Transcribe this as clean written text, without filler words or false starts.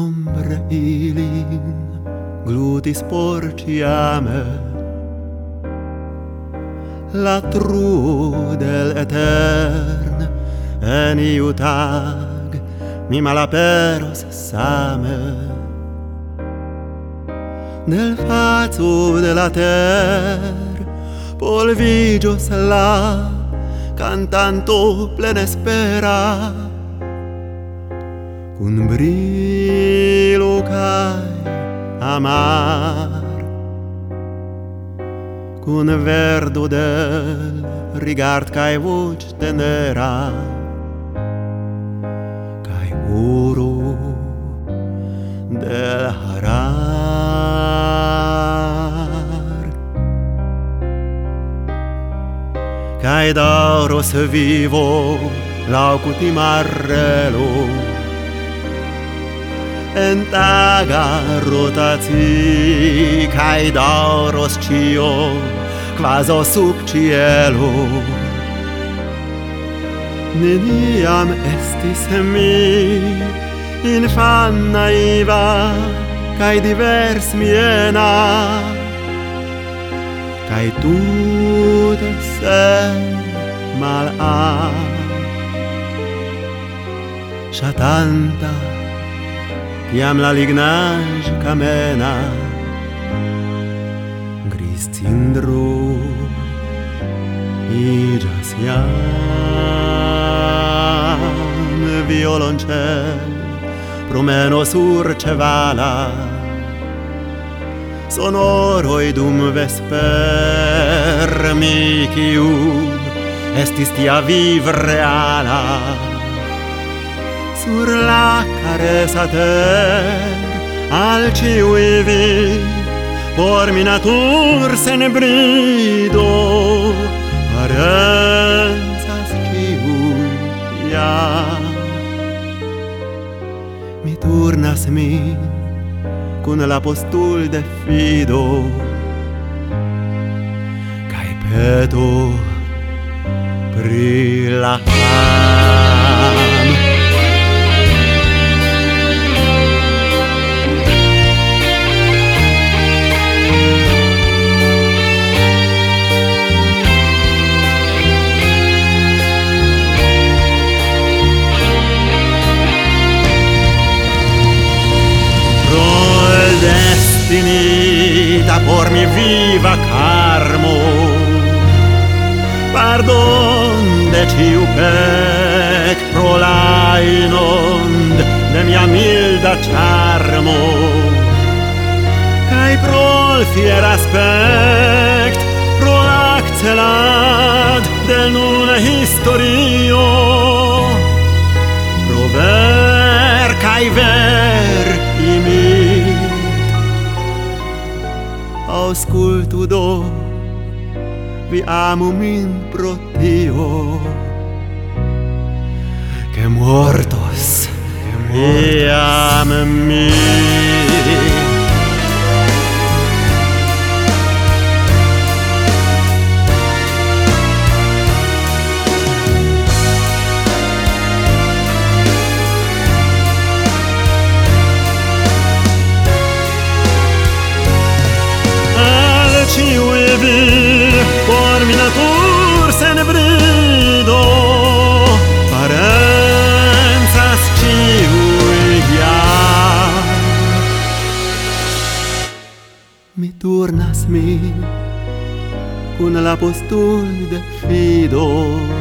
nombre ilin glutis porciame la truo del etern en iu tag mi malaperos same nel fazo de la ter polvigios la cantanto plena spera cun brilo cae amar cun verdo del rigard cae voce tenera cae oro del harar cae dauros vivo laucuti marrelo en taga rotati cae dauros cio quaso sub cielo neniam estis mi infan naiva cae divers miena cae tute sen mal chatanta iam la lignage camena gris cindro igas iam violoncel promeno sur cevala sonoroi dum vesper miciu estis tia viv reala sur la caresa ter al ciui vi por mi natur sen brido parenzas ciui mi turnas min cun la postul de fido cae peto pri la destinita por mi viva carmo pardon de ciu pec pro la inond de mia milda charmo cae pro l fier aspect pro l'accelad de nun historio pro ver cae ver imit auscultu do vi amo min pro tio che mortos iam mi por mi natur sen brido parenzas ciui mi turnas min cun la postul de fido